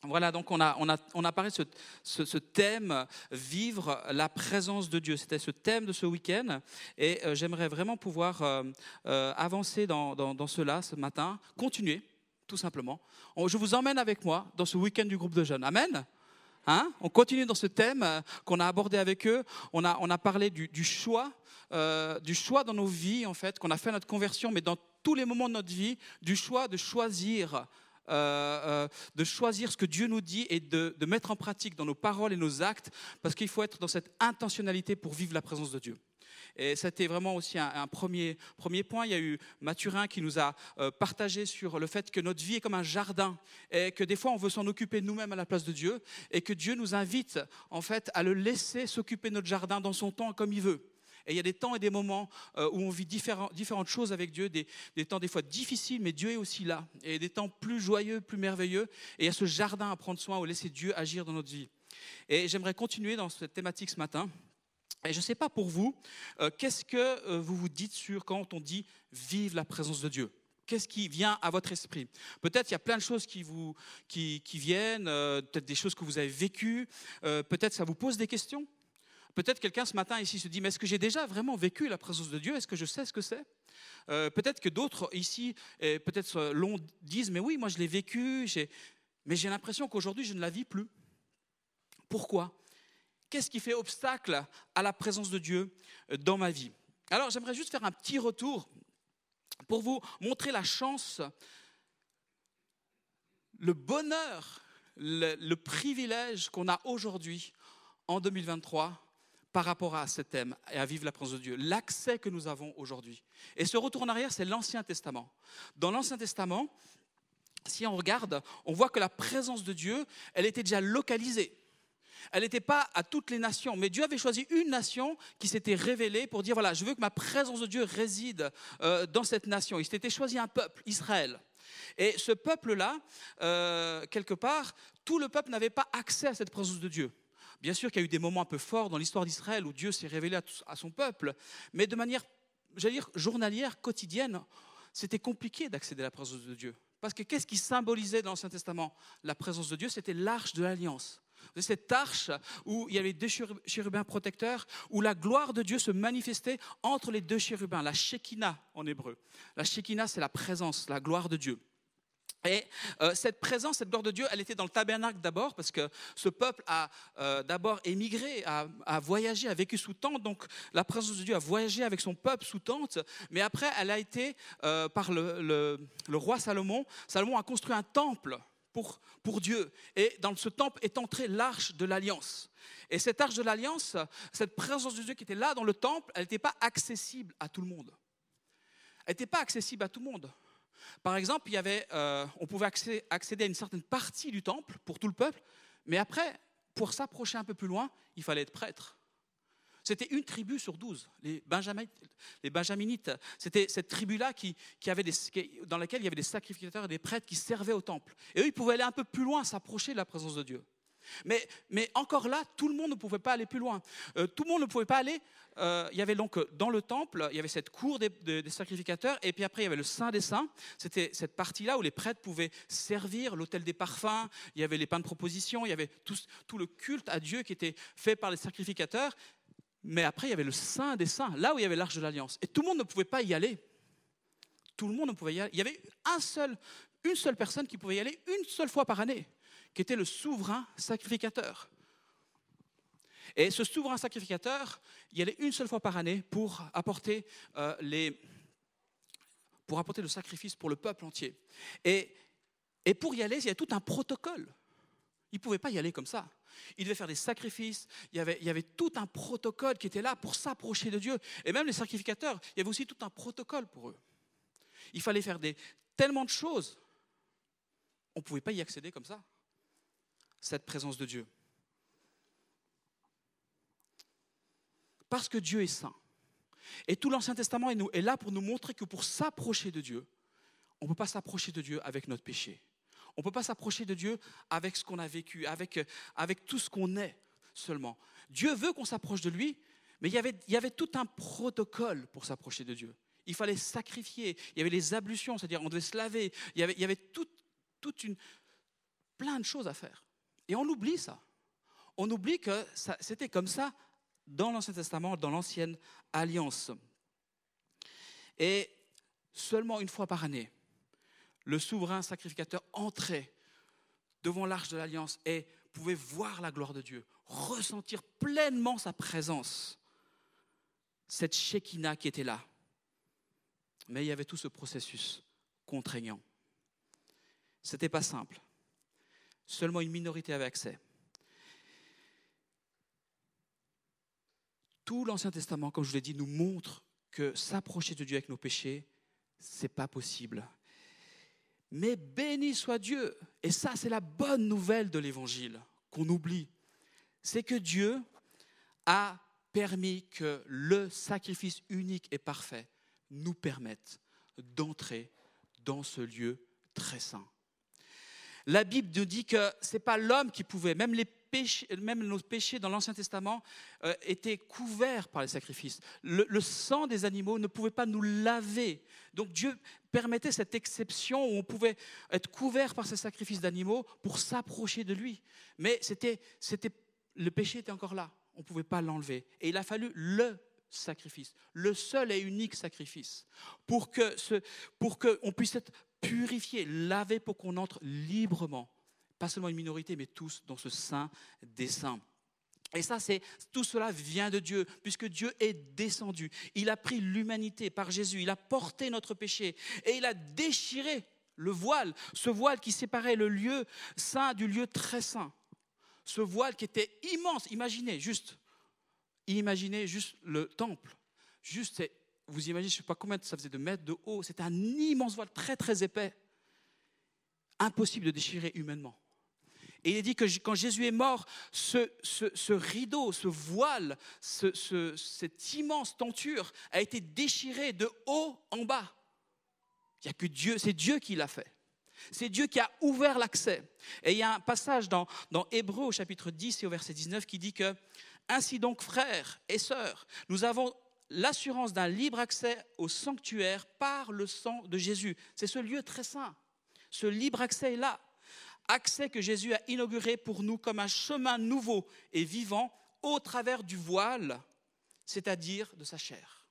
Voilà, donc on a parlé de ce thème, vivre la présence de Dieu. C'était ce thème de ce week-end et j'aimerais vraiment pouvoir avancer dans cela ce matin, continuer tout simplement. Je vous emmène avec moi dans ce week-end du groupe de jeunes. Amen. Hein? On continue dans ce thème qu'on a abordé avec eux. On a parlé du choix dans nos vies en fait, qu'on a fait à notre conversion, mais dans tous les moments de notre vie, du choix de choisir ce que Dieu nous dit et de mettre en pratique dans nos paroles et nos actes, parce qu'il faut être dans cette intentionnalité pour vivre la présence de Dieu. Et c'était vraiment aussi un premier point. Il y a eu Mathurin qui nous a partagé sur le fait que notre vie est comme un jardin et que des fois on veut s'en occuper nous-mêmes à la place de Dieu et que Dieu nous invite en fait à le laisser s'occuper de notre jardin dans son temps comme il veut. Et il y a des temps et des moments où on vit différentes choses avec Dieu, des temps des fois difficiles, mais Dieu est aussi là. Et des temps plus joyeux, plus merveilleux. Et il y a ce jardin à prendre soin, où laisser Dieu agir dans notre vie. Et j'aimerais continuer dans cette thématique ce matin. Et je ne sais pas pour vous, qu'est-ce que vous vous dites sur quand on dit « vive la présence de Dieu ». Qu'est-ce qui vient à votre esprit? Peut-être il y a plein de choses qui viennent, peut-être des choses que vous avez vécues, peut-être ça vous pose des questions. Peut-être quelqu'un ce matin ici se dit, mais est-ce que j'ai déjà vraiment vécu la présence de Dieu? Est-ce que je sais ce que c'est? Peut-être que d'autres ici, peut-être disent, mais oui, moi je l'ai vécu, mais j'ai l'impression qu'aujourd'hui je ne la vis plus. Pourquoi? Qu'est-ce qui fait obstacle à la présence de Dieu dans ma vie? Alors j'aimerais juste faire un petit retour pour vous montrer la chance, le bonheur, le privilège qu'on a aujourd'hui en 2023 par rapport à ce thème et à vivre la présence de Dieu, l'accès que nous avons aujourd'hui. Et ce retour en arrière, c'est l'Ancien Testament. Dans l'Ancien Testament, si on regarde, on voit que la présence de Dieu, elle était déjà localisée. Elle n'était pas à toutes les nations, mais Dieu avait choisi une nation qui s'était révélée pour dire, voilà, je veux que ma présence de Dieu réside dans cette nation. Il s'était choisi un peuple, Israël. Et ce peuple-là, quelque part, tout le peuple n'avait pas accès à cette présence de Dieu. Bien sûr qu'il y a eu des moments un peu forts dans l'histoire d'Israël où Dieu s'est révélé à son peuple, mais de manière, j'allais dire, journalière, quotidienne, c'était compliqué d'accéder à la présence de Dieu. Parce que qu'est-ce qui symbolisait dans l'Ancien Testament la présence de Dieu? C'était l'arche de l'Alliance. Cette arche où il y avait deux chérubins protecteurs, où la gloire de Dieu se manifestait entre les deux chérubins, la Shekinah en hébreu. La Shekinah, c'est la présence, la gloire de Dieu. Et cette présence, cette gloire de Dieu, elle était dans le tabernacle d'abord, parce que ce peuple a d'abord émigré, a voyagé, a vécu sous tente, donc la présence de Dieu a voyagé avec son peuple sous tente, mais après elle a été, par le roi Salomon, Salomon a construit un temple pour Dieu, et dans ce temple est entrée l'arche de l'Alliance. Et cette arche de l'Alliance, cette présence de Dieu qui était là dans le temple, elle n'était pas accessible à tout le monde. Elle n'était pas accessible à tout le monde. Par exemple, on pouvait accéder à une certaine partie du temple pour tout le peuple, mais après, pour s'approcher un peu plus loin, il fallait être prêtre. C'était une tribu sur 12, les Benjaminites. C'était cette tribu-là dans laquelle il y avait des sacrificateurs et des prêtres qui servaient au temple. Et eux, ils pouvaient aller un peu plus loin, s'approcher de la présence de Dieu. Mais encore là, tout le monde ne pouvait pas aller plus loin. Tout le monde ne pouvait pas aller. Il y avait donc dans le temple, il y avait cette cour des sacrificateurs, et puis après il y avait le Saint des Saints. C'était cette partie-là où les prêtres pouvaient servir, l'autel des parfums. Il y avait les pains de proposition, il y avait tout le culte à Dieu qui était fait par les sacrificateurs. Mais après il y avait le Saint des Saints, là où il y avait l'arche de l'Alliance. Et tout le monde ne pouvait pas y aller. Tout le monde ne pouvait y aller. Il y avait une seule personne qui pouvait y aller une seule fois par année, qui était le souverain sacrificateur. Et ce souverain sacrificateur, il y allait une seule fois par année pour apporter le sacrifice pour le peuple entier. Et pour y aller, il y a tout un protocole. Il ne pouvait pas y aller comme ça. Il devait faire des sacrifices, il y avait tout un protocole qui était là pour s'approcher de Dieu. Et même les sacrificateurs, il y avait aussi tout un protocole pour eux. Il fallait faire tellement de choses. On ne pouvait pas y accéder comme ça, cette présence de Dieu. Parce que Dieu est saint. Et tout l'Ancien Testament est là pour nous montrer que pour s'approcher de Dieu, on ne peut pas s'approcher de Dieu avec notre péché. On ne peut pas s'approcher de Dieu avec ce qu'on a vécu, avec tout ce qu'on est seulement. Dieu veut qu'on s'approche de lui, mais il y avait tout un protocole pour s'approcher de Dieu. Il fallait sacrifier, il y avait les ablutions, c'est-à-dire on devait se laver, il y avait toute une plein de choses à faire. Et on oublie ça. On oublie que c'était comme ça dans l'Ancien Testament, dans l'Ancienne Alliance. Et seulement une fois par année, le souverain sacrificateur entrait devant l'arche de l'Alliance et pouvait voir la gloire de Dieu, ressentir pleinement sa présence, cette Shekinah qui était là. Mais il y avait tout ce processus contraignant. Ce n'était pas simple. Seulement une minorité avait accès. Tout l'Ancien Testament, comme je vous l'ai dit, nous montre que s'approcher de Dieu avec nos péchés, ce n'est pas possible. Mais béni soit Dieu, et ça c'est la bonne nouvelle de l'Évangile qu'on oublie, c'est que Dieu a permis que le sacrifice unique et parfait nous permette d'entrer dans ce lieu très saint. La Bible nous dit que ce n'est pas l'homme qui pouvait, même nos péchés dans l'Ancien Testament étaient couverts par les sacrifices. Le sang des animaux ne pouvait pas nous laver. Donc Dieu permettait cette exception où on pouvait être couvert par ces sacrifices d'animaux pour s'approcher de lui. Mais le péché était encore là, on ne pouvait pas l'enlever. Et il a fallu le sacrifice, le seul et unique sacrifice, pour qu'on puisse être purifié, lavé, pour qu'on entre librement, pas seulement une minorité, mais tous dans ce saint des saints. Et ça, tout cela vient de Dieu, puisque Dieu est descendu. Il a pris l'humanité par Jésus, il a porté notre péché et il a déchiré le voile, ce voile qui séparait le lieu saint du lieu très saint. Ce voile qui était immense, imaginez juste le temple. Vous imaginez, je ne sais pas combien ça faisait de mètres de haut, c'était un immense voile très très épais, impossible de déchirer humainement. Et il est dit que quand Jésus est mort, ce rideau, ce voile, cette immense tenture a été déchiré de haut en bas. Il n'y a que Dieu, c'est Dieu qui l'a fait. C'est Dieu qui a ouvert l'accès. Et il y a un passage dans Hébreux au chapitre 10 et au verset 19 qui dit que « Ainsi donc, frères et sœurs, nous avons l'assurance d'un libre accès au sanctuaire par le sang de Jésus. » C'est ce lieu très saint. Ce libre accès est là. Accès que Jésus a inauguré pour nous comme un chemin nouveau et vivant au travers du voile, c'est-à-dire de sa chair.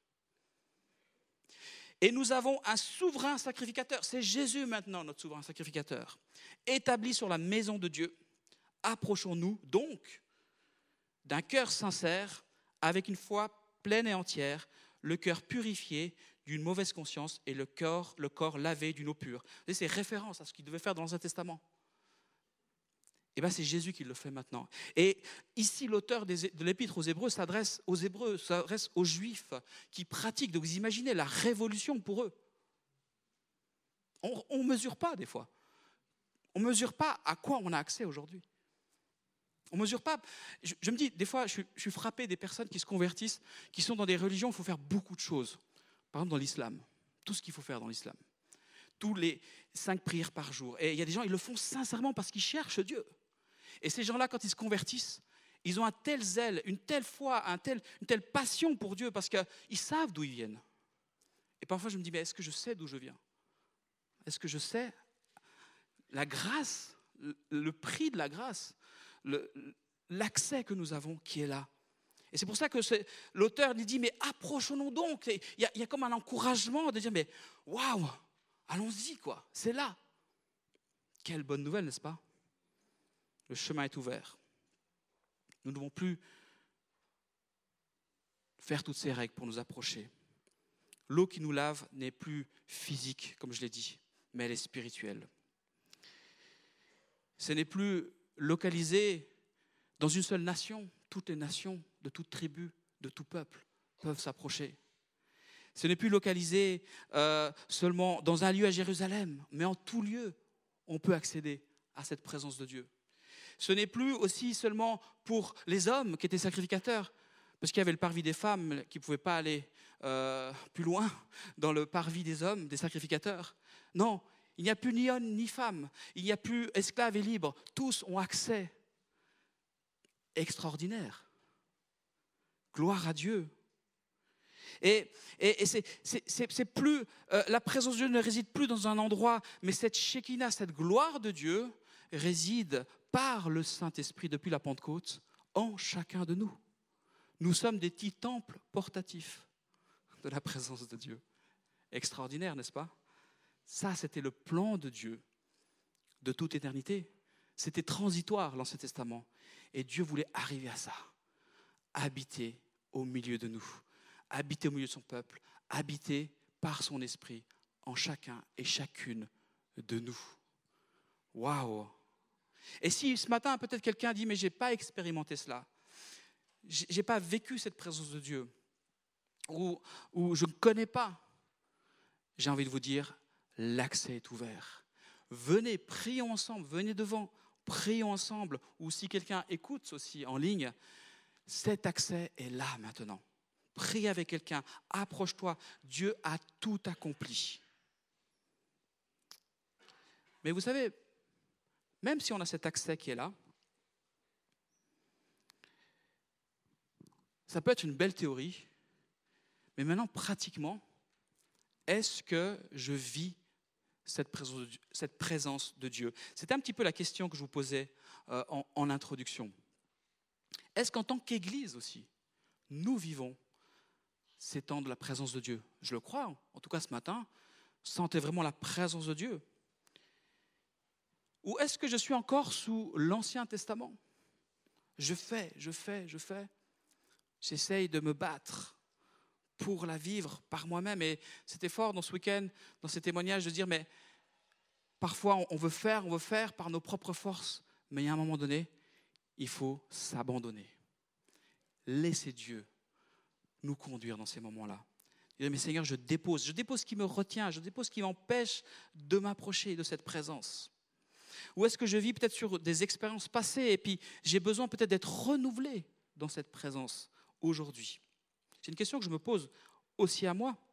Et nous avons un souverain sacrificateur, c'est Jésus maintenant notre souverain sacrificateur, établi sur la maison de Dieu. Approchons-nous donc d'un cœur sincère, avec une foi pleine et entière, le cœur purifié d'une mauvaise conscience et le corps lavé d'une eau pure. Et c'est référence à ce qu'il devait faire dans l'Ancien Testament. Et bien c'est Jésus qui le fait maintenant. Et ici, l'auteur de l'Épître aux Hébreux s'adresse aux Juifs qui pratiquent. Donc vous imaginez la révolution pour eux. On ne mesure pas des fois. On ne mesure pas à quoi on a accès aujourd'hui. On ne mesure pas. Je me dis, des fois, je suis frappé des personnes qui se convertissent, qui sont dans des religions où il faut faire beaucoup de choses. Par exemple, dans l'islam, tout ce qu'il faut faire dans l'islam. Tous les 5 prières par jour. Et il y a des gens, ils le font sincèrement parce qu'ils cherchent Dieu. Et ces gens-là, quand ils se convertissent, ils ont un tel zèle, une telle foi, une telle passion pour Dieu parce qu'ils savent d'où ils viennent. Et parfois, je me dis, mais est-ce que je sais d'où je viens ? Est-ce que je sais la grâce, le prix de la grâce, l'accès que nous avons qui est là ? Et c'est pour ça que l'auteur lui dit, mais approchons-nous donc. Il y a comme un encouragement de dire, mais waouh, allons-y, quoi, c'est là. Quelle bonne nouvelle, n'est-ce pas ? Le chemin est ouvert. Nous ne devons plus faire toutes ces règles pour nous approcher. L'eau qui nous lave n'est plus physique, comme je l'ai dit, mais elle est spirituelle. Ce n'est plus localisé dans une seule nation. Toutes les nations, de toute tribu, de tout peuple peuvent s'approcher. Ce n'est plus localisé seulement dans un lieu à Jérusalem, mais en tout lieu, on peut accéder à cette présence de Dieu. Ce n'est plus aussi seulement pour les hommes qui étaient sacrificateurs, parce qu'il y avait le parvis des femmes qui ne pouvaient pas aller plus loin dans le parvis des hommes, des sacrificateurs. Non, il n'y a plus ni homme ni femme, il n'y a plus esclaves et libres, tous ont accès. Extraordinaire. Gloire à Dieu. Et c'est plus, la présence de Dieu ne réside plus dans un endroit, mais cette Shekinah, cette gloire de Dieu réside par le Saint-Esprit depuis la Pentecôte en chacun de nous. Nous sommes des petits temples portatifs de la présence de Dieu. Extraordinaire, n'est-ce pas? Ça, c'était le plan de Dieu de toute éternité. C'était transitoire, l'Ancien Testament. Et Dieu voulait arriver à ça. Habiter au milieu de nous. Habiter au milieu de son peuple. Habiter par son esprit en chacun et chacune de nous. Waouh! Et si ce matin, peut-être quelqu'un dit, mais je n'ai pas expérimenté cela. Je n'ai pas vécu cette présence de Dieu. Ou je ne connais pas. J'ai envie de vous dire, l'accès est ouvert. Venez, prions ensemble, venez devant, prions ensemble. Ou si quelqu'un écoute aussi en ligne, cet accès est là maintenant. Prie avec quelqu'un, approche-toi. Dieu a tout accompli. Mais vous savez, même si on a cet accès qui est là, ça peut être une belle théorie, mais maintenant, pratiquement, est-ce que je vis cette présence de Dieu? C'était un petit peu la question que je vous posais en introduction. Est-ce qu'en tant qu'Église aussi, nous vivons ces temps de la présence de Dieu? Je le crois, en tout cas ce matin, sentez vraiment la présence de Dieu. Ou est-ce que je suis encore sous l'Ancien Testament? Je fais. J'essaye de me battre pour la vivre par moi-même. Et c'était fort dans ce week-end, dans ces témoignages, de dire, mais parfois on veut faire par nos propres forces. Mais il y a un moment donné, il faut s'abandonner. Laisser Dieu nous conduire dans ces moments-là. Dire, mais Seigneur, je dépose ce qui me retient, je dépose ce qui m'empêche de m'approcher de cette présence. Ou est-ce que je vis peut-être sur des expériences passées et puis j'ai besoin peut-être d'être renouvelé dans cette présence aujourd'hui? C'est une question que je me pose aussi à moi.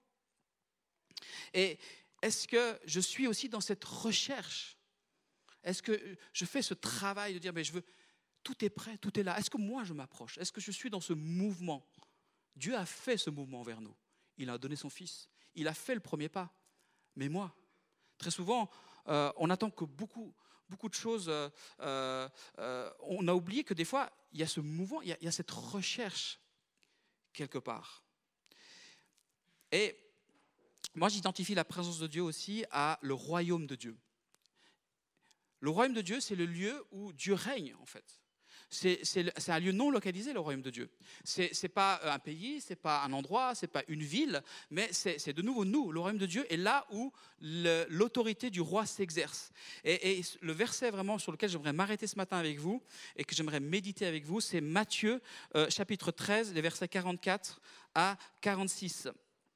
Et est-ce que je suis aussi dans cette recherche? Est-ce que je fais ce travail de dire, mais tout est prêt, tout est là. Est-ce que moi je m'approche? Est-ce que je suis dans ce mouvement? Dieu a fait ce mouvement vers nous. Il a donné son Fils. Il a fait le premier pas. Mais moi, très souvent, on attend que beaucoup de choses. On a oublié que des fois, il y a ce mouvement, il y a cette recherche quelque part. Et moi, j'identifie la présence de Dieu aussi à le royaume de Dieu. Le royaume de Dieu, c'est le lieu où Dieu règne, en fait. C'est un lieu non localisé, le royaume de Dieu. C'est pas un pays, c'est pas un endroit, c'est pas une ville, mais c'est de nouveau nous. Le royaume de Dieu est là où l'autorité du roi s'exerce. Et le verset vraiment sur lequel j'aimerais m'arrêter ce matin avec vous et que j'aimerais méditer avec vous, c'est Matthieu, chapitre 13, les versets 44 à 46.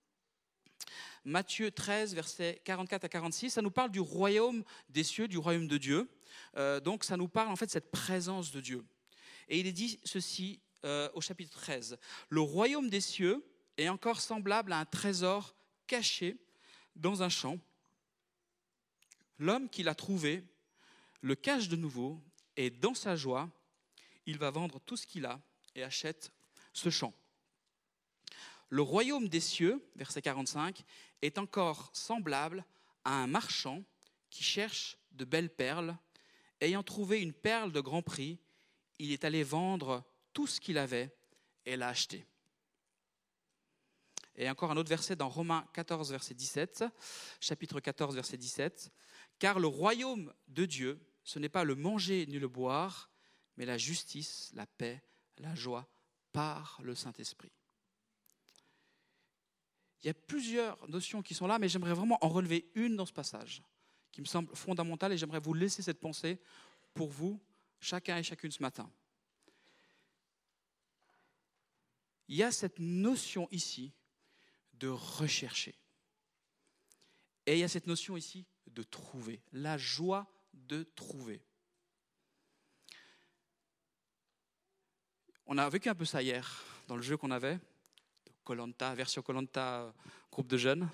Matthieu 13, versets 44 à 46, ça nous parle du royaume des cieux, du royaume de Dieu. Donc ça nous parle en fait de cette présence de Dieu. Et il est dit ceci au chapitre 13. Le royaume des cieux est encore semblable à un trésor caché dans un champ. L'homme qui l'a trouvé le cache de nouveau et dans sa joie, il va vendre tout ce qu'il a et achète ce champ. Le royaume des cieux, verset 45, est encore semblable à un marchand qui cherche de belles perles. Ayant trouvé une perle de grand prix, il est allé vendre tout ce qu'il avait et l'a acheté. Et encore un autre verset dans Romains 14, verset 17, chapitre 14, verset 17. Car le royaume de Dieu, ce n'est pas le manger ni le boire, mais la justice, la paix, la joie par le Saint-Esprit. Il y a plusieurs notions qui sont là, mais j'aimerais vraiment en relever une dans ce passage qui me semble fondamentale et j'aimerais vous laisser cette pensée pour vous, chacun et chacune ce matin. Il y a cette notion ici de rechercher. Et il y a cette notion ici de trouver, la joie de trouver. On a vécu un peu ça hier, dans le jeu qu'on avait, Koh-Lanta, version Koh-Lanta, groupe de jeunes.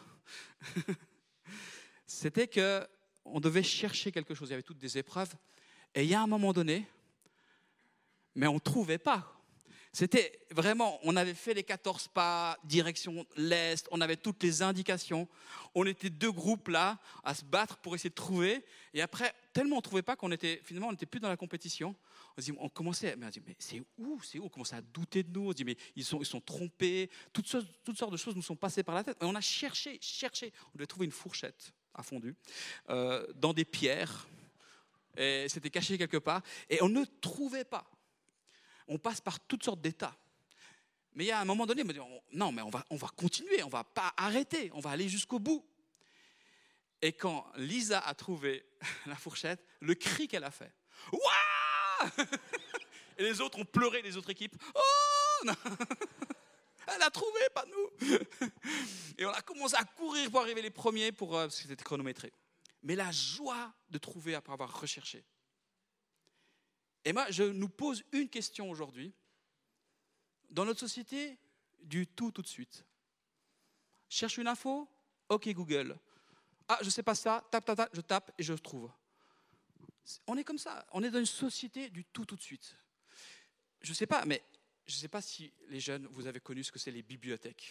C'était qu'on devait chercher quelque chose, il y avait toutes des épreuves, et il y a un moment donné, mais on ne trouvait pas. C'était vraiment, on avait fait les 14 pas, direction l'Est, on avait toutes les indications. On était 2 groupes là, à se battre pour essayer de trouver. Et après, tellement on ne trouvait pas finalement, on n'était plus dans la compétition. On commençait, mais on dit, mais c'est où? On commençait à douter de nous. On se dit, mais ils sont trompés. Toutes sortes de choses nous sont passées par la tête. Et on a cherché. On devait trouver une fourchette à fondu, dans des pierres. Et c'était caché quelque part. Et on ne trouvait pas. On passe par toutes sortes d'états. Mais il y a un moment donné, on me dit, non, mais on va continuer, on ne va pas arrêter, on va aller jusqu'au bout. Et quand Lisa a trouvé la fourchette, le cri qu'elle a fait, Ouah! Et les autres ont pleuré, les autres équipes. Oh non. Elle a trouvé, pas nous. Et on a commencé à courir pour arriver les premiers, parce que c'était chronométré. Mais la joie de trouver après avoir recherché. Et moi, je nous pose une question aujourd'hui. Dans notre société, du tout de suite. Cherche une info, ok Google. Ah, je ne sais pas ça, je tape et je trouve. On est comme ça, on est dans une société du tout de suite. Je ne sais pas, mais je ne sais pas si les jeunes, vous avez connu ce que c'est les bibliothèques.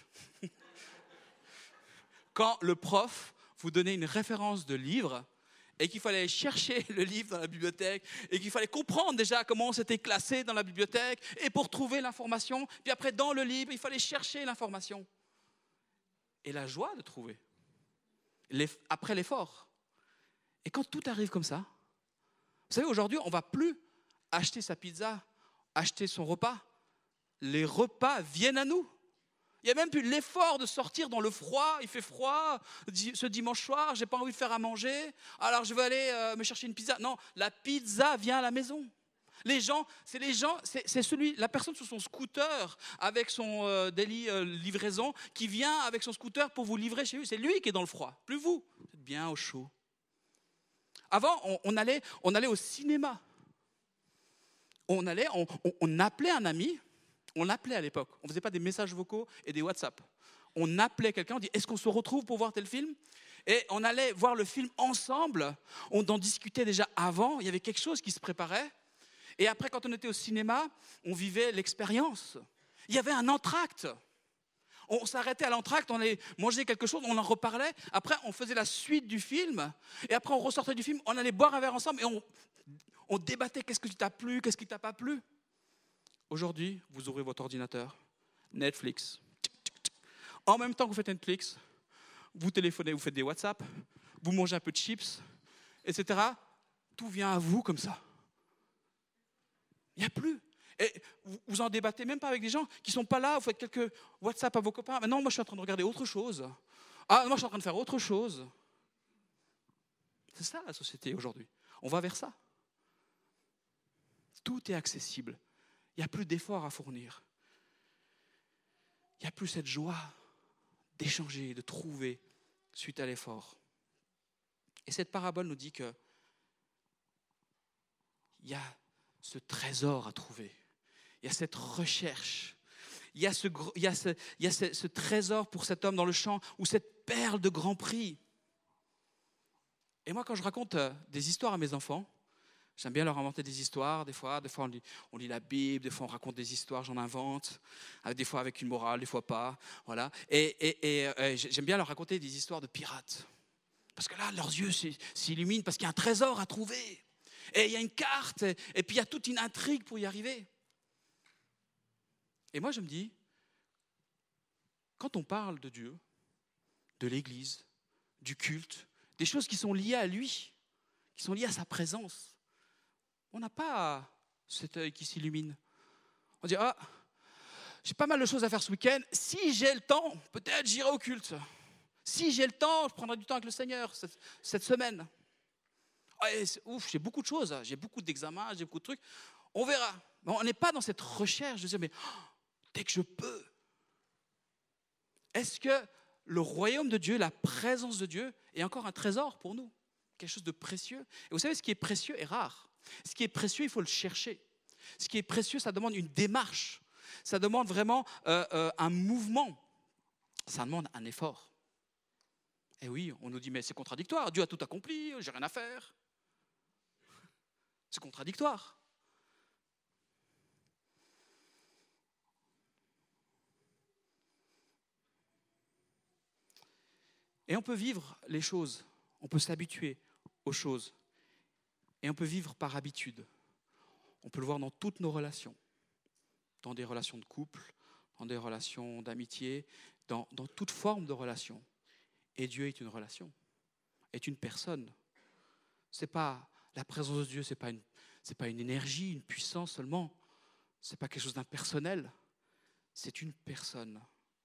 Quand le prof vous donnait une référence de livre et qu'il fallait aller chercher le livre dans la bibliothèque et qu'il fallait comprendre déjà comment c'était classé dans la bibliothèque et pour trouver l'information, puis après dans le livre, il fallait chercher l'information. Et la joie de trouver, après l'effort. Et quand tout arrive comme ça, vous savez, aujourd'hui, on ne va plus acheter sa pizza, acheter son repas. Les repas viennent à nous. Il n'y a même plus l'effort de sortir dans le froid. Il fait froid ce dimanche soir, je n'ai pas envie de faire à manger. Alors je vais aller me chercher une pizza. Non, la pizza vient à la maison. La personne sur son scooter avec son daily livraison qui vient avec son scooter pour vous livrer chez lui. C'est lui qui est dans le froid, plus vous. Vous êtes bien au chaud. Avant, on allait au cinéma. On appelait un ami. On appelait à l'époque. On ne faisait pas des messages vocaux et des WhatsApp. On appelait quelqu'un, on dit, est-ce qu'on se retrouve pour voir tel film? Et on allait voir le film ensemble. On en discutait déjà avant. Il y avait quelque chose qui se préparait. Et après, quand on était au cinéma, on vivait l'expérience. Il y avait un entracte. On s'arrêtait à l'entracte, on allait manger quelque chose, on en reparlait. Après, on faisait la suite du film. Et après, on ressortait du film, on allait boire un verre ensemble et on débattait qu'est-ce qui t'a plu, qu'est-ce qui t'a pas plu. Aujourd'hui, vous ouvrez votre ordinateur, Netflix. En même temps que vous faites Netflix, vous téléphonez, vous faites des WhatsApp, vous mangez un peu de chips, etc. Tout vient à vous comme ça. Il n'y a plus. Et vous en débattez même pas avec des gens qui ne sont pas là, vous faites quelques WhatsApp à vos copains. Mais non, moi je suis en train de regarder autre chose. Ah, moi je suis en train de faire autre chose. C'est ça la société aujourd'hui. On va vers ça. Tout est accessible. Il n'y a plus d'efforts à fournir. Il n'y a plus cette joie d'échanger, de trouver suite à l'effort. Et cette parabole nous dit qu'il y a ce trésor à trouver. Il y a cette recherche. Il y a ce trésor pour cet homme dans le champ ou cette perle de grand prix. Et moi, quand je raconte des histoires à mes enfants, j'aime bien leur inventer des histoires. Des fois on lit la Bible, des fois on raconte des histoires, j'en invente. Des fois avec une morale, des fois pas. Voilà. Et j'aime bien leur raconter des histoires de pirates. Parce que là, leurs yeux s'illuminent parce qu'il y a un trésor à trouver. Et il y a une carte, et puis il y a toute une intrigue pour y arriver. Et moi, je me dis, quand on parle de Dieu, de l'Église, du culte, des choses qui sont liées à lui, qui sont liées à sa présence, on n'a pas cet œil qui s'illumine. On dit, j'ai pas mal de choses à faire ce week-end. Si j'ai le temps, peut-être j'irai au culte. Si j'ai le temps, je prendrai du temps avec le Seigneur cette semaine. J'ai beaucoup de choses, j'ai beaucoup d'examens, j'ai beaucoup de trucs. On verra. Mais on n'est pas dans cette recherche de dire, mais dès que je peux. Est-ce que le royaume de Dieu, la présence de Dieu, est encore un trésor pour nous? Quelque chose de précieux. Et vous savez, ce qui est précieux est rare. Ce qui est précieux, il faut le chercher. Ce qui est précieux, ça demande une démarche. Ça demande vraiment un mouvement. Ça demande un effort. Et oui, on nous dit, mais c'est contradictoire. Dieu a tout accompli, j'ai rien à faire. C'est contradictoire. Et on peut vivre les choses, on peut s'habituer aux choses. Et on peut vivre par habitude. On peut le voir dans toutes nos relations, dans des relations de couple, dans des relations d'amitié, dans toute forme de relation. Et Dieu est une relation, est une personne. C'est pas la présence de Dieu, c'est pas une énergie, une puissance seulement. C'est pas quelque chose d'impersonnel. C'est une personne.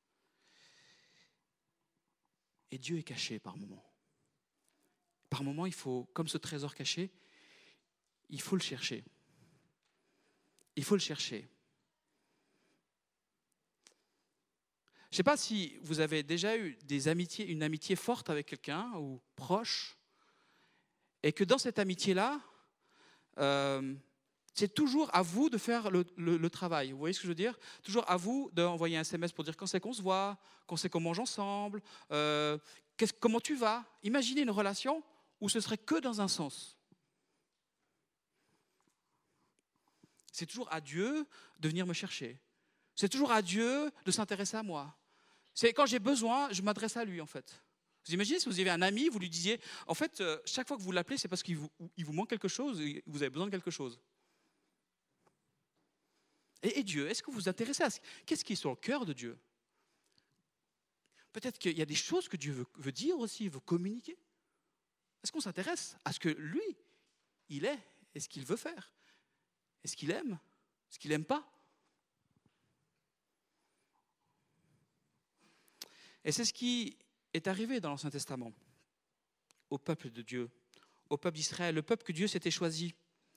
Et Dieu est caché par moments. Par moments, il faut, comme ce trésor caché, il faut le chercher. Il faut le chercher. Je ne sais pas si vous avez déjà eu une amitié forte avec quelqu'un ou proche, et que dans cette amitié-là, c'est toujours à vous de faire le travail. Vous voyez ce que je veux dire? Toujours à vous d'envoyer un SMS pour dire quand c'est qu'on se voit, quand c'est qu'on mange ensemble, comment tu vas. Imaginez une relation où ce serait que dans un sens. C'est toujours à Dieu de venir me chercher. C'est toujours à Dieu de s'intéresser à moi. C'est quand j'ai besoin, je m'adresse à lui en fait. Vous imaginez si vous avez un ami, vous lui disiez, en fait, chaque fois que vous l'appelez, c'est parce qu'il vous manque quelque chose, et vous avez besoin de quelque chose. Et Dieu, est-ce que vous vous intéressez à qu'est-ce qui est sur le cœur de Dieu? Peut-être qu'il y a des choses que Dieu veut dire aussi, veut communiquer. Est-ce qu'on s'intéresse à ce que lui, il est et ce qu'il veut faire? Est-ce qu'il aime? Est-ce qu'il n'aime pas? Et c'est ce qui est arrivé dans l'Ancien Testament, au peuple de Dieu, au peuple d'Israël, le peuple que Dieu s'était choisi.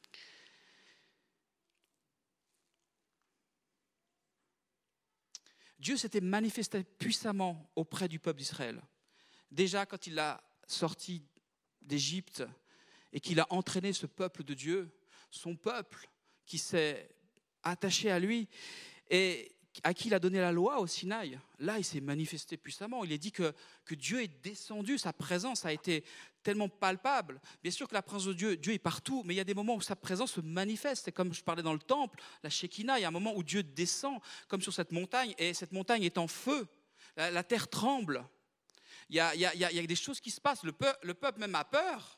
Dieu s'était manifesté puissamment auprès du peuple d'Israël. Déjà, quand il l'a sorti d'Égypte et qu'il a entraîné ce peuple de Dieu, son peuple qui s'est attaché à lui et à qui il a donné la loi au Sinaï, là, il s'est manifesté puissamment. Il est dit que Dieu est descendu, sa présence a été tellement palpable. Bien sûr que la présence de Dieu est partout, mais il y a des moments où sa présence se manifeste. C'est comme je parlais dans le temple, la Shekinah, il y a un moment où Dieu descend, comme sur cette montagne, et cette montagne est en feu. La terre tremble. Il y a des choses qui se passent. Le peuple même a peur.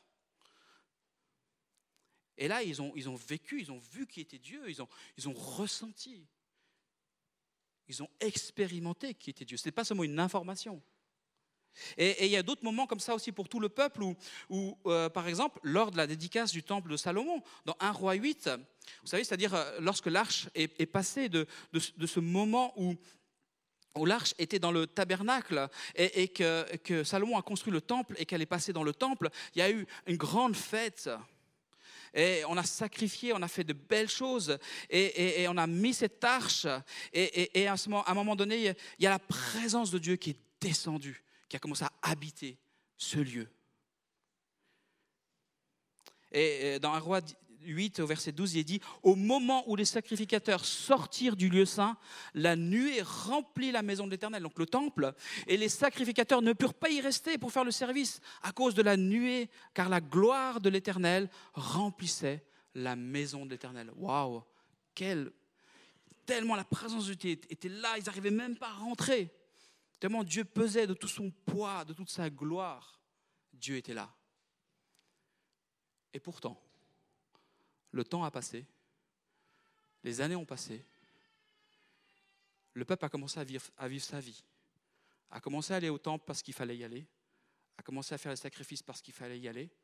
Et là, ils ont vécu, ils ont vu qui était Dieu, ils ont ressenti. Ils ont expérimenté qui était Dieu. Ce n'est pas seulement une information. Et il y a d'autres moments comme ça aussi pour tout le peuple où par exemple, lors de la dédicace du temple de Salomon, dans 1 Roi 8, vous savez, c'est-à-dire lorsque l'arche est passée de ce moment où l'arche était dans le tabernacle et que Salomon a construit le temple et qu'elle est passée dans le temple, il y a eu une grande fête. Et on a sacrifié, on a fait de belles choses et on a mis cette arche et à un moment donné, il y a la présence de Dieu qui est descendue, qui a commencé à habiter ce lieu. Et dans 1 Roi 8, au verset 12, il est dit « Au moment où les sacrificateurs sortirent du lieu saint, la nuée remplit la maison de l'Éternel, donc le temple, et les sacrificateurs ne purent pas y rester pour faire le service à cause de la nuée, car la gloire de l'Éternel remplissait la maison de l'Éternel. » Waouh, tellement la présence de Dieu était là, ils n'arrivaient même pas à rentrer. Tellement Dieu pesait de tout son poids, de toute sa gloire. Dieu était là. Et pourtant, le temps a passé, les années ont passé, le peuple a commencé à vivre sa vie, a commencé à aller au temple parce qu'il fallait y aller, a commencé à faire les sacrifices parce qu'il fallait y aller.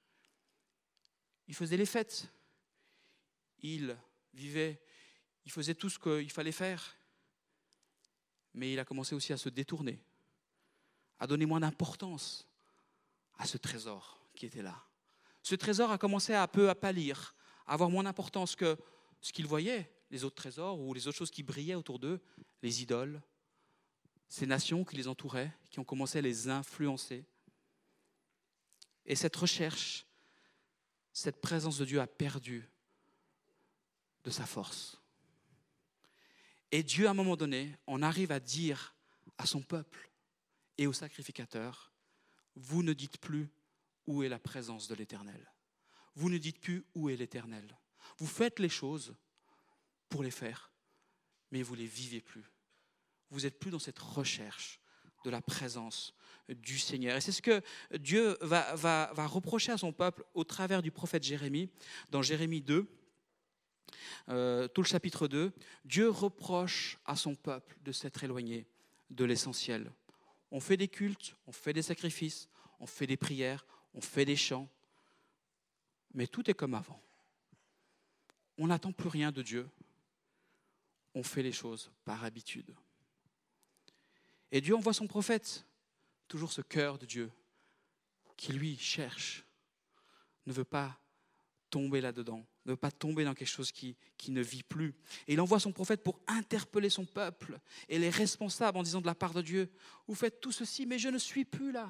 Il faisait les fêtes, il vivait, il faisait tout ce qu'il fallait faire, mais il a commencé aussi à se détourner, à donner moins d'importance à ce trésor qui était là. Ce trésor a commencé un peu à pâlir, à avoir moins d'importance que ce qu'ils voyaient, les autres trésors ou les autres choses qui brillaient autour d'eux, les idoles, ces nations qui les entouraient, qui ont commencé à les influencer. Et cette recherche, cette présence de Dieu a perdu de sa force. Et Dieu, à un moment donné, en arrive à dire à son peuple et aux sacrificateurs, vous ne dites plus où est la présence de l'Éternel. Vous ne dites plus où est l'Éternel. Vous faites les choses pour les faire, mais vous ne les vivez plus. Vous n'êtes plus dans cette recherche de la présence du Seigneur. Et c'est ce que Dieu va reprocher à son peuple au travers du prophète Jérémie, dans Jérémie 2, tout le chapitre 2. Dieu reproche à son peuple de s'être éloigné de l'essentiel. On fait des cultes, on fait des sacrifices, on fait des prières, on fait des chants, mais tout est comme avant. On n'attend plus rien de Dieu. On fait les choses par habitude. Et Dieu envoie son prophète, toujours ce cœur de Dieu, qui lui cherche, ne veut pas tomber là-dedans, ne veut pas tomber dans quelque chose qui ne vit plus. Et il envoie son prophète pour interpeller son peuple et les responsables en disant de la part de Dieu, vous faites tout ceci, mais je ne suis plus là.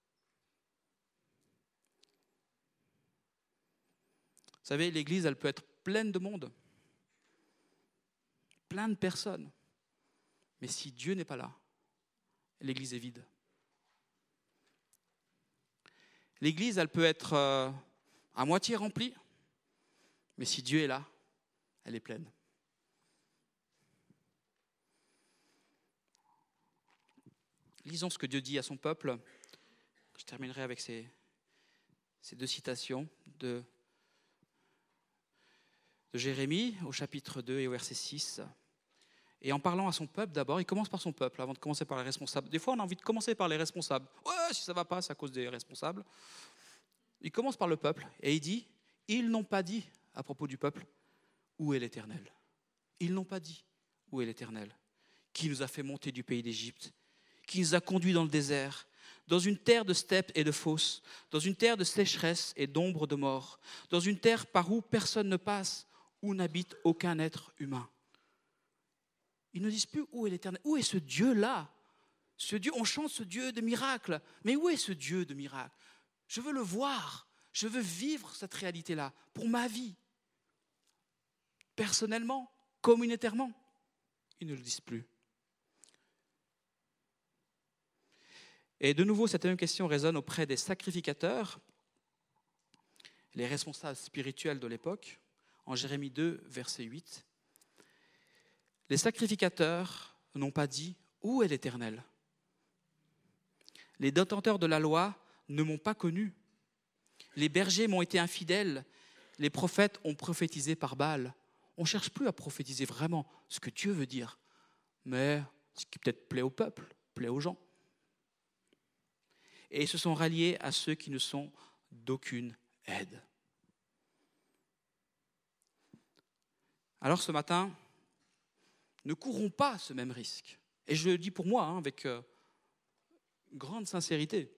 Vous savez, l'église, elle peut être pleine de monde, plein de personnes. Mais si Dieu n'est pas là, l'église est vide. L'église, elle peut être à moitié remplie, mais si Dieu est là, elle est pleine. Lisons ce que Dieu dit à son peuple. Je terminerai avec ces deux citations de Jérémie au chapitre 2 et au verset 6. Et en parlant à son peuple d'abord, il commence par son peuple avant de commencer par les responsables. Des fois, on a envie de commencer par les responsables. Ouais, si ça ne va pas, c'est à cause des responsables. Il commence par le peuple et il dit, ils n'ont pas dit à propos du peuple, où est l'Éternel ? Ils n'ont pas dit, où est l'Éternel ? Qui nous a fait monter du pays d'Égypte ? Qui nous a conduits dans le désert ? Dans une terre de steppes et de fosses, dans une terre de sécheresse et d'ombre de mort, dans une terre par où personne ne passe, où n'habite aucun être humain. Ils ne disent plus où est l'Éternel, où est ce Dieu-là ? Ce Dieu, on chante ce Dieu de miracles, mais où est ce Dieu de miracles ? Je veux le voir, je veux vivre cette réalité-là pour ma vie. Personnellement, communautairement, ils ne le disent plus. Et de nouveau, cette même question résonne auprès des sacrificateurs, les responsables spirituels de l'époque, en Jérémie 2, verset 8. Les sacrificateurs n'ont pas dit « Où est l'Éternel ?» Les détenteurs de la loi ne m'ont pas connu. Les bergers m'ont été infidèles. Les prophètes ont prophétisé par Baal. On ne cherche plus à prophétiser vraiment ce que Dieu veut dire, mais ce qui peut-être plaît au peuple, plaît aux gens. Et ils se sont ralliés à ceux qui ne sont d'aucune aide. Alors ce matin, ne courons pas ce même risque. Et je le dis pour moi, avec grande sincérité.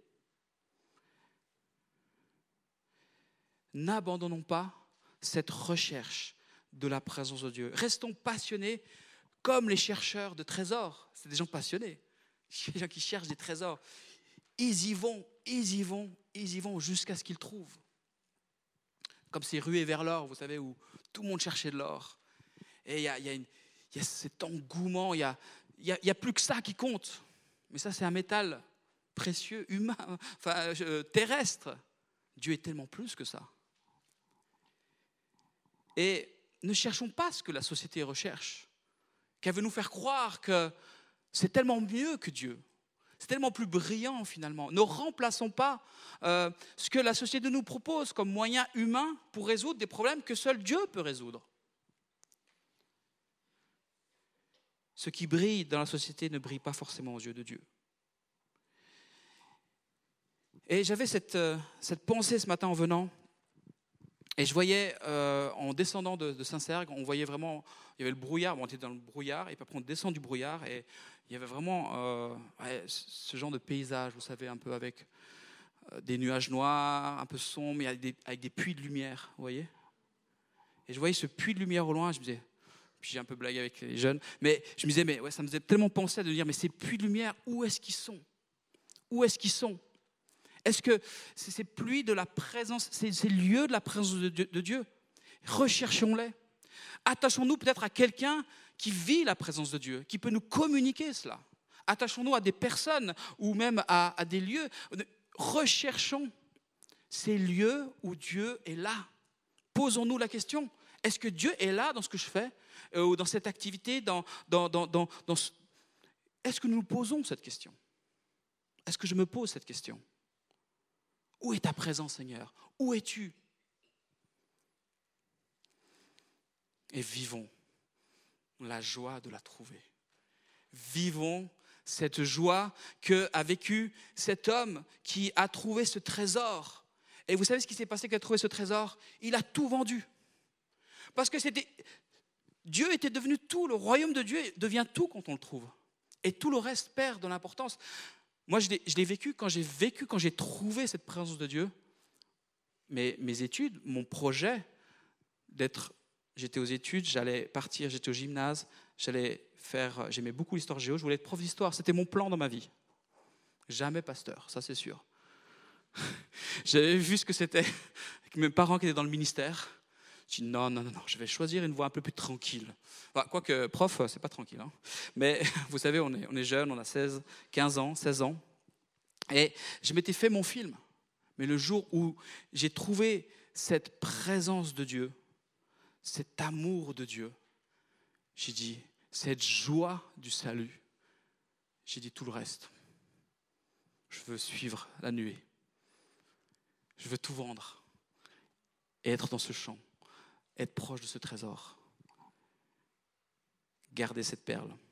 N'abandonnons pas cette recherche de la présence de Dieu. Restons passionnés comme les chercheurs de trésors. C'est des gens passionnés, des gens qui cherchent des trésors. Ils y vont jusqu'à ce qu'ils trouvent. Comme ces ruées vers l'or, vous savez, où tout le monde cherchait de l'or. Et il y a cet engouement, il y a plus que ça qui compte. Mais ça, c'est un métal précieux, humain, terrestre. Dieu est tellement plus que ça. Et ne cherchons pas ce que la société recherche, qu'elle veut nous faire croire que c'est tellement mieux que Dieu. C'est tellement plus brillant finalement. Ne remplaçons pas ce que la société nous propose comme moyen humain pour résoudre des problèmes que seul Dieu peut résoudre. Ce qui brille dans la société ne brille pas forcément aux yeux de Dieu. Et j'avais cette pensée ce matin en venant. Et je voyais, en descendant de Saint-Sergue, on voyait vraiment, il y avait le brouillard, on était dans le brouillard, et puis après on descend du brouillard, et il y avait vraiment ce genre de paysage, vous savez, un peu avec des nuages noirs, un peu sombres, mais avec des puits de lumière, vous voyez. Et je voyais ce puits de lumière au loin, je me disais, puis j'ai un peu blagué avec les jeunes, mais je me disais, mais ouais, ça me faisait tellement penser à de dire, mais ces puits de lumière, où est-ce qu'ils sont ? Où est-ce qu'ils sont ? Est-ce que ces pluies de la présence, ces lieux de la présence de Dieu, recherchons-les. Attachons-nous peut-être à quelqu'un qui vit la présence de Dieu, qui peut nous communiquer cela. Attachons-nous à des personnes ou même à des lieux. Recherchons ces lieux où Dieu est là. Posons-nous la question, est-ce que Dieu est là dans ce que je fais ou dans cette activité, est-ce que nous nous posons cette question ? Est-ce que je me pose cette question? Où est ta présence, Seigneur? Où es-tu? Et vivons la joie de la trouver. Vivons cette joie qu'a vécu cet homme qui a trouvé ce trésor. Et vous savez ce qui s'est passé quand il a trouvé ce trésor? Il a tout vendu. Parce que Dieu était devenu tout, le royaume de Dieu devient tout quand on le trouve. Et tout le reste perd de l'importance. Moi, je l'ai vécu quand j'ai trouvé cette présence de Dieu. Mes études, mon projet j'étais aux études, j'allais partir, j'étais au gymnase, j'aimais beaucoup l'histoire géo, je voulais être prof d'histoire, c'était mon plan dans ma vie. Jamais pasteur, ça c'est sûr. J'avais vu ce que c'était avec mes parents qui étaient dans le ministère. Je dis non, je vais choisir une voie un peu plus tranquille. Enfin, quoique prof, c'est pas tranquille. Hein. Mais vous savez, on est jeunes, on a 15 ans, 16 ans. Et je m'étais fait mon film. Mais le jour où j'ai trouvé cette présence de Dieu, cet amour de Dieu, j'ai dit, cette joie du salut, j'ai dit tout le reste. Je veux suivre la nuée. Je veux tout vendre et être dans ce champ, être proche de ce trésor, garder cette perle.